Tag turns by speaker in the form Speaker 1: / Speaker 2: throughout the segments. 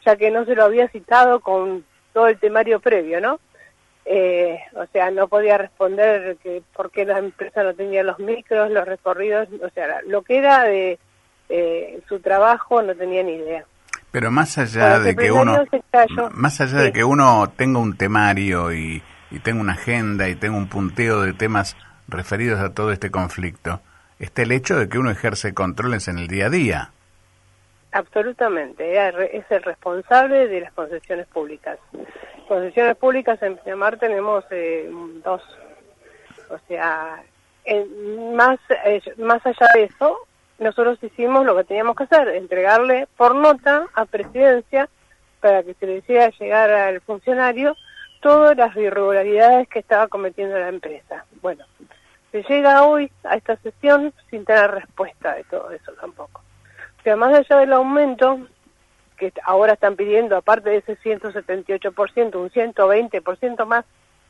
Speaker 1: ya que no se lo había citado con todo el temario previo, ¿no? O sea, no podía responder que por qué la empresa no tenía los micros, los recorridos, o sea, lo que era de su trabajo no tenía ni idea.
Speaker 2: Pero más allá de que uno,
Speaker 1: sí,
Speaker 2: de que uno tenga un temario y tenga una agenda y tenga un punteo de temas referidos a todo este conflicto, está el hecho de que uno ejerce controles en el día a día.
Speaker 1: Absolutamente, es el responsable de las concesiones públicas. Concesiones públicas en Pinamar tenemos 2, o sea, más allá de eso, nosotros hicimos lo que teníamos que hacer, entregarle por nota a Presidencia para que se le hiciera llegar al funcionario todas las irregularidades que estaba cometiendo la empresa. Bueno, se llega hoy a esta sesión sin tener respuesta de todo eso tampoco. O sea, más allá del aumento que ahora están pidiendo, aparte de ese 178%, un 120% más,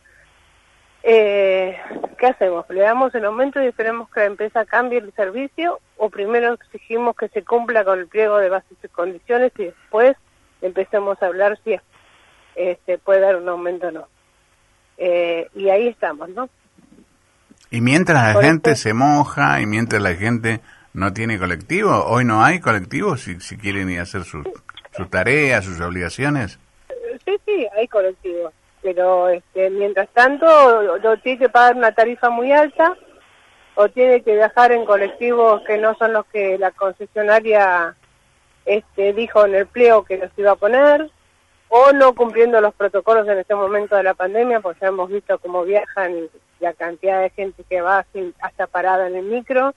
Speaker 1: ¿qué hacemos? ¿Le damos el aumento y esperemos que la empresa cambie el servicio? ¿O primero exigimos que se cumpla con el pliego de bases y condiciones y después empecemos a hablar si puede dar un aumento o no? Y ahí estamos, ¿no?
Speaker 2: Y mientras la gente se moja y mientras la gente no tiene colectivo, hoy no hay colectivo si quieren ir a hacer sus tareas, sus obligaciones.
Speaker 1: Sí, hay colectivos, pero mientras tanto o tiene que pagar una tarifa muy alta o tiene que viajar en colectivos que no son los que la concesionaria dijo en el pliego que los iba a poner, o no cumpliendo los protocolos en este momento de la pandemia, porque ya hemos visto cómo viajan y la cantidad de gente que va hasta parada en el micro.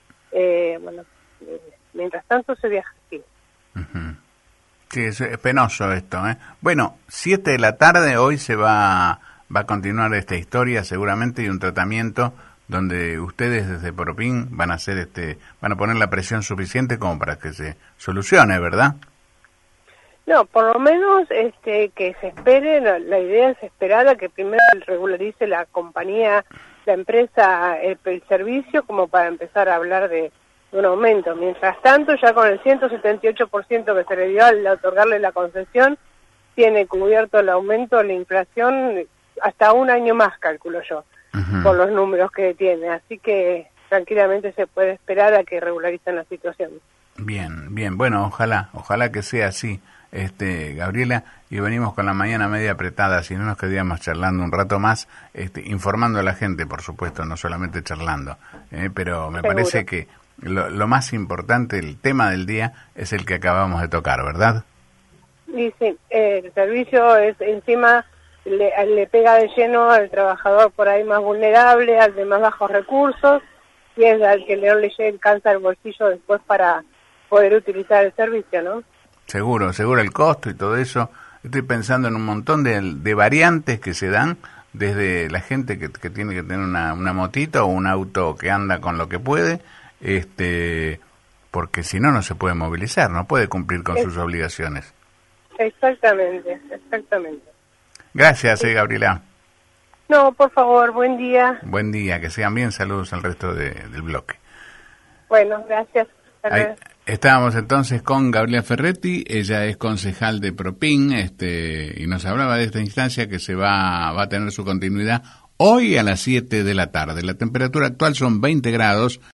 Speaker 1: Mientras tanto se viaja así.
Speaker 2: Uh-huh. Sí, es penoso esto, ¿eh? Bueno, 7 de la tarde hoy se va a continuar esta historia seguramente y un tratamiento donde ustedes desde Propin van a hacer van a poner la presión suficiente como para que se solucione, ¿verdad?
Speaker 1: No, por lo menos que se espere, la idea es esperar a que primero regularice la compañía, la empresa, el servicio, como para empezar a hablar de un aumento. Mientras tanto, ya con el 178% que se le dio al otorgarle la concesión, tiene cubierto el aumento, la inflación, hasta un año más, calculo yo, uh-huh, por los números que tiene. Así que tranquilamente se puede esperar a que regularicen la situación.
Speaker 2: Bien, bueno, ojalá que sea así. Gabriela, y venimos con la mañana media apretada, si no nos quedaríamos charlando un rato más, informando a la gente, por supuesto, no solamente charlando, pero me
Speaker 1: Seguro.
Speaker 2: Parece que lo más importante, el tema del día, es el que acabamos de tocar, ¿verdad?
Speaker 1: Y sí, el servicio es encima, le pega de lleno al trabajador por ahí más vulnerable, al de más bajos recursos, y es al que no le alcanza el bolsillo después para poder utilizar el servicio, ¿no?
Speaker 2: Seguro el costo y todo eso. Estoy pensando en un montón de variantes que se dan, desde la gente que tiene que tener una motito o un auto que anda con lo que puede, porque si no se puede movilizar, no puede cumplir con sus obligaciones.
Speaker 1: Exactamente.
Speaker 2: Gracias, Gabriela.
Speaker 1: No, por favor, buen día.
Speaker 2: Buen día, que sean bien, saludos al resto del bloque.
Speaker 1: Bueno, gracias.
Speaker 2: Estábamos entonces con Gabriela Ferretti, ella es concejal de Propin, y nos hablaba de esta instancia que va a tener su continuidad hoy a las 7 de la tarde. La temperatura actual son 20 grados.